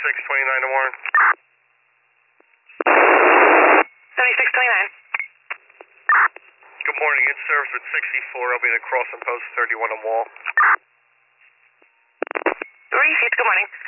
7629 to Warren. 7629. Good morning, in service with 64. I'll be at crossing post 31 on wall. Received, good morning.